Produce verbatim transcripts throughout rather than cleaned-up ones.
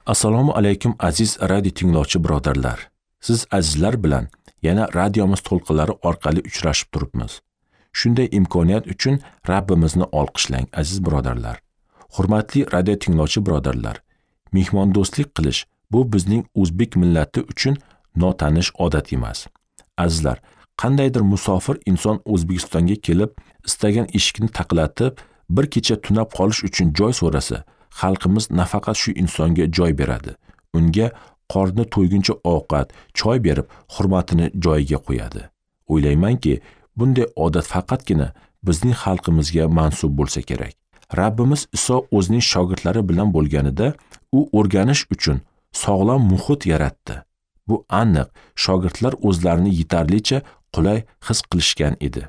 Assalomu alaykum aziz radio tinglovchi birodarlar. Siz azizlar bilan yana radiomiz to'lqinlari orqali uchrashib turibmiz. Shunday imkoniyat uchun Rabbimizni olqishlang aziz birodarlar. Hurmatli radio tinglovchi birodarlar, mehmondo'stlik qilish bu bizning o'zbek millati uchun notanish odat emas. Azizlar, qandaydir musofir inson O'zbekistonga kelib, istagan eshikni taqlatib, bir kecha tunab qolish uchun joy so'rasa, xalqimiz nafaqat shu insonga joy beradi, unga qorni to'yguncha ovqat, choy berib, hurmatini joyiga qo'yadi. O'ylaymanki, bunday odat faqatgina bizning xalqimizga mansub bo'lsa kerak. Rabbimiz Iso o'zining shogirdlari bilan bo'lganida, u o'rganish uchun sog'lom muhit yaratdi. Bu aniq, shogirdlar o'zlarini yetarlicha qulay his qilishgan edi.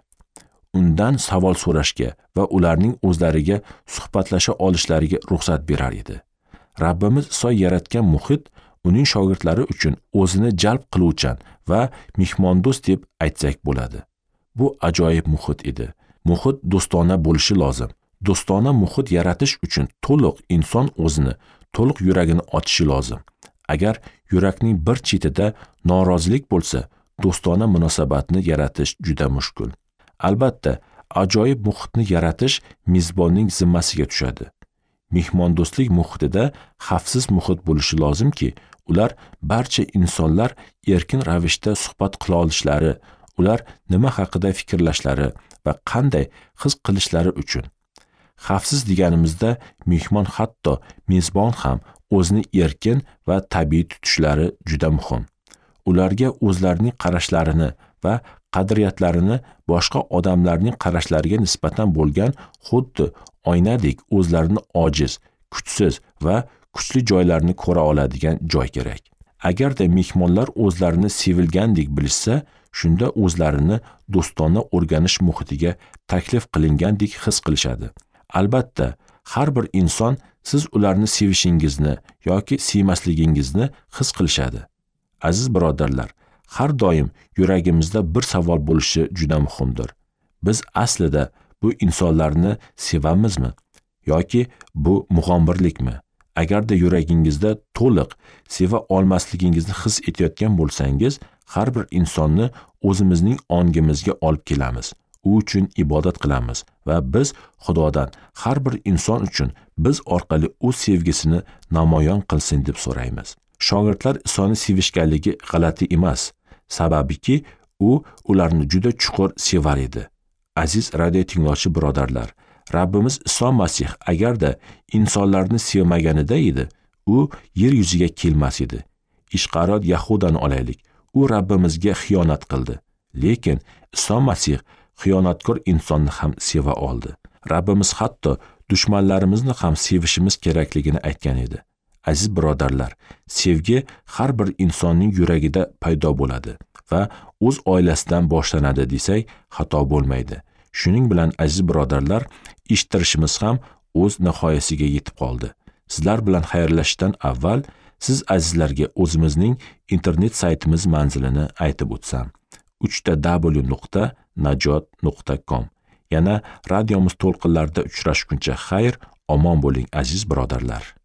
Undan savol so'rashga va ularning o'zlariga suhbatlasha olishlariga ruxsat berar edi. Rabbimiz Iso yaratgan muhit uning shogirdlari uchun o'zini jalb qiluvchan va mehmondo'st deb aytsak bo'ladi. Bu ajoyib muhit edi. Muhit do'stona bo'lishi lozim. Do'stona muhit yaratish uchun to'liq inson o'zini, to'liq yuragini ochishi lozim. Agar yurakning bir chetida norozilik bo'lsa, do'stona munosabatni yaratish juda mushkul. Albatta, ajoyib muhitni yaratish mezbonning zimmasiga tushadi. Mehmondo'stlik muhitida xavfsiz muhit bo'lishi lozimki, ular barcha insonlar erkin ravishda suhbat qila olishlari, ular nima haqida fikrlashlari va qanday his qilishlari uchun. Xavfsiz deganimizda mehmon hatto mezbon ham o'zini erkin va tabiiy tutishlari juda muhim. Ularga o'zlarining qarashlarini va qadriyatlarini boshqa odamlarning qarashlariga nisbatan bo'lgan xuddi oynadek o'zlarini ojiz, kuchsiz va kuchli joylarini ko'ra oladigan joy kerak. Agarda mehmonlar o'zlarini sevilgandek bilishsa, shunda o'zlarini do'stona o'rganish muhitiga taklif qilingandek his qilishadi. Albatta, har bir inson siz ularni sevishingizni yoki sevmasligingizni his qilishadi. Aziz birodarlar, har doim yuragimizda bir savol bo'lishi juda muhimdir. Biz aslida bu insonlarni sevamizmi yoki bu mug'ombirlikmi? Agarda yuragingizda to'liq seva olmasligingizni his etayotgan bo'lsangiz, har bir insonni o'zimizning ongimizga olib kelamiz. U uchun ibodat qilamiz va biz Xudodan har bir inson uchun biz orqali o'z sevgisini namoyon qilsin deb so'raymiz. Shogirdlar Isoni sevishganligi g'alati emas, sababiki u ularni juda chuqur sevar edi. Aziz radio tinglovchi birodarlar, Rabbimiz Iso Masih agarda insonlarni sevmaganida edi, u yer yuziga kelmas edi. Ishqarot Yahudani olaylik. U Rabbimizga xiyonat qildi, lekin Iso Masih xiyonatkor insonni ham seva oldi. Rabbimiz hatto dushmanlarimizni ham sevishimiz kerakligini aytgan edi. Aziz birodarlar, sevgi har bir insonning yuragida paydo bo'ladi va o'z oilasidan boshlanadi desak, xato bo'lmaydi. Shuning bilan aziz birodarlar, eshittirishimiz ham o'z nihoyasiga yetib qoldi. Sizlar bilan xayrlashishdan avval siz azizlarga o'zimizning internet saytimiz manzilini aytib o'tsam. uch ta w nuqta najot nuqta com. Yana radiomiz to'lqinlarida uchrashguncha xayr, omon bo'ling aziz birodarlar.